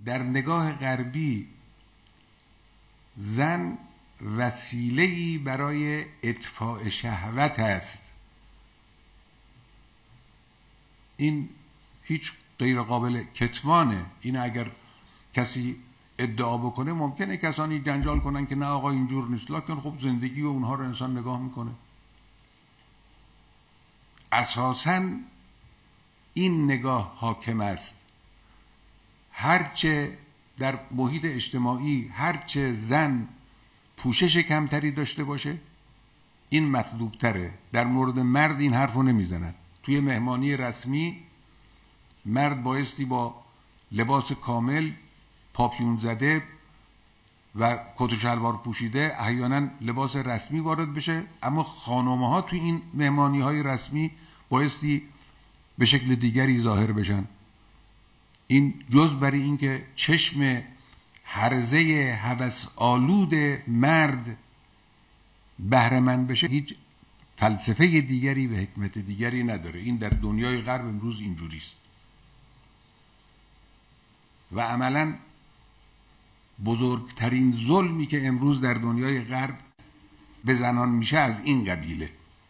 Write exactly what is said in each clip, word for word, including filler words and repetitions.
در نگاه غربی زن وسیله‌ای برای اطفاء شهوت است. این هیچ غیر قابل کتمانه. این اگر کسی ادعا بکنه ممکنه کسانی جنجال کنن که نه آقا اینجور نیست، لکن خب زندگی و اونها رو انسان نگاه میکنه. اساساً این نگاه حاکم است. هرچه در محیط اجتماعی هرچه زن پوشش کمتری داشته باشه این مطلوب تره. در مورد مرد این حرفو نمیزنن. توی مهمانی رسمی مرد بایستی با لباس کامل، پاپیون زده و کت و شلوار پوشیده، احیانا لباس رسمی وارد بشه، اما خانم‌ها توی این مهمانی‌های رسمی بایستی به شکل دیگری ظاهر بشن. این جز برای این که چشم هرزه هوس آلود مرد بهره مند بشه هیچ فلسفه دیگری و حکمت دیگری نداره. این در دنیای غرب امروز اینجوریست و عملاً بزرگترین ظلمی که امروز در دنیای غرب به زنان میشه از این قبیله.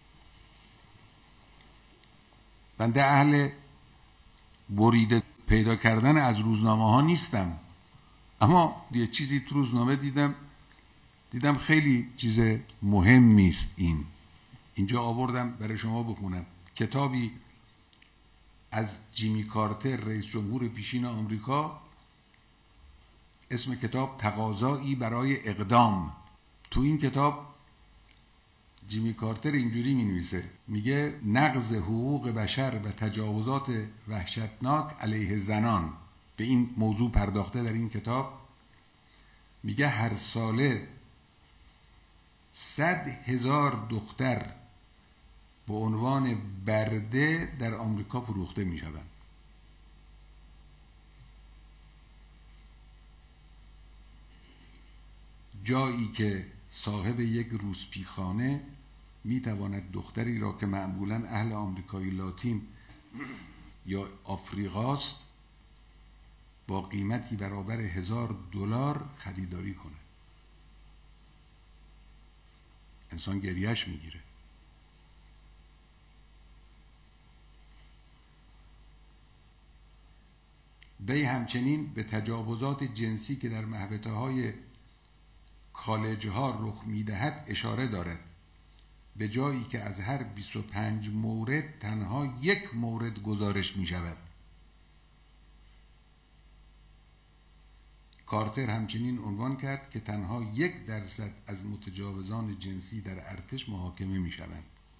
بنده اهل بریده پیدا کردن از روزنامه ها نیستم، اما یه چیزی تو روزنامه دیدم دیدم خیلی چیز مهمی است. این اینجا آوردم برای شما بخونم. کتابی از جیمی کارتر، رئیس جمهور پیشین آمریکا، اسم کتاب تقاضایی برای اقدام. تو این کتاب جیمی کارتر اینجوری می نویسه، میگه نقض حقوق بشر و تجاوزات وحشتناک علیه زنان، به این موضوع پرداخته در این کتاب. میگه هر ساله صد هزار دختر به عنوان برده در آمریکا فروخته می شوند. جایی که صاحب یک روسپیخانه می تواند دختری را که معمولاً اهل آمریکای لاتین یا آفریقاست با قیمتی برابر هزار دلار خریداری کنه. انسان گریهش میگیره. وی همچنین به تجاوزات جنسی که در محوطه های کالج ها رخ میدهد اشاره دارد، به جایی که از هر بیست و پنج مورد تنها یک مورد گزارش می شود. کارتر همچنین عنوان کرد که تنها یک درصد از متجاوزان جنسی در ارتش محاکمه می شوند.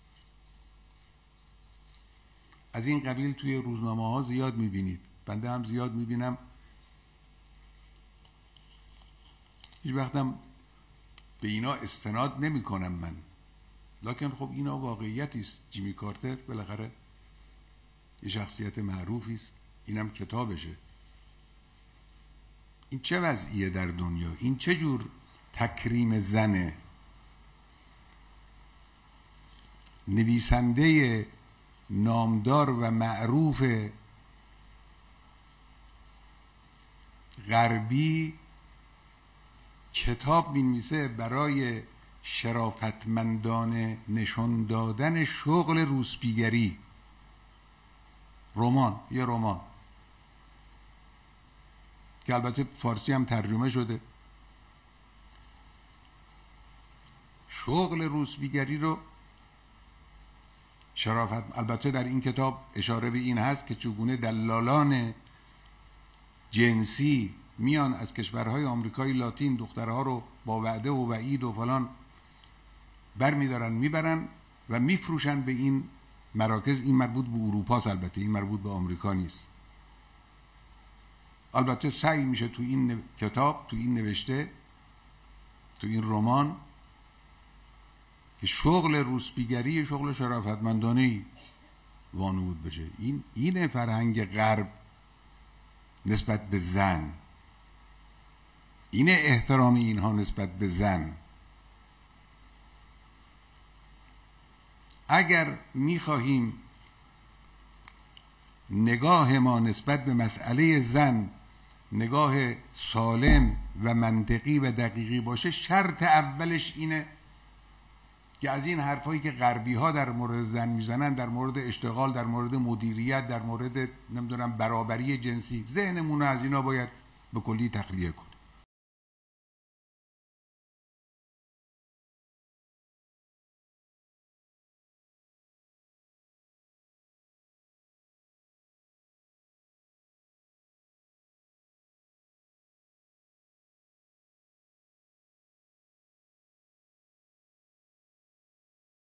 از این قبیل توی روزنامه ها زیاد می بینید. بنده هم زیاد می بینم. هیچ وقتم به اینا استناد نمی کنم من، لکن خب اینا واقعیتی است. جیمی کارتر بالاخره یه شخصیت معروفی است، اینم کتابشه. این چه وضعیه در دنیا؟ این چه جور تکریم زنه؟ نویسنده نامدار و معروف غربی کتاب می‌نویسه برای شرافتمندانه نشان دادن شغل روسپیگری. رمان، یه رمان که البته فارسی هم ترجمه شده. شغل روسپیگری رو شرافت، البته در این کتاب اشاره به این هست که چگونه دلالان جنسی میان از کشورهای آمریکای لاتین دخترها رو با وعده و وعید و فلان بر میدارن میبرن و میفروشن به این مراکز. این مربوط به اروپاست، البته این مربوط به آمریکا نیست. البته سعی میشه تو این کتاب، تو این نوشته، تو این رمان که شغل روسپیگری شغل شرافتمندانه‌ای وانمود بشه. این اینه فرهنگ غرب نسبت به زن، اینه احترام اینها نسبت به زن. اگر میخواهیم نگاه ما نسبت به مسئله زن نگاه سالم و منطقی و دقیقی باشه، شرط اولش اینه که از این حرفایی که غربی ها در مورد زن میزنن، در مورد اشتغال، در مورد مدیریت، در مورد نمیدونم برابری جنسی، ذهنمون از اینا باید به کلی تخلیه کنیم.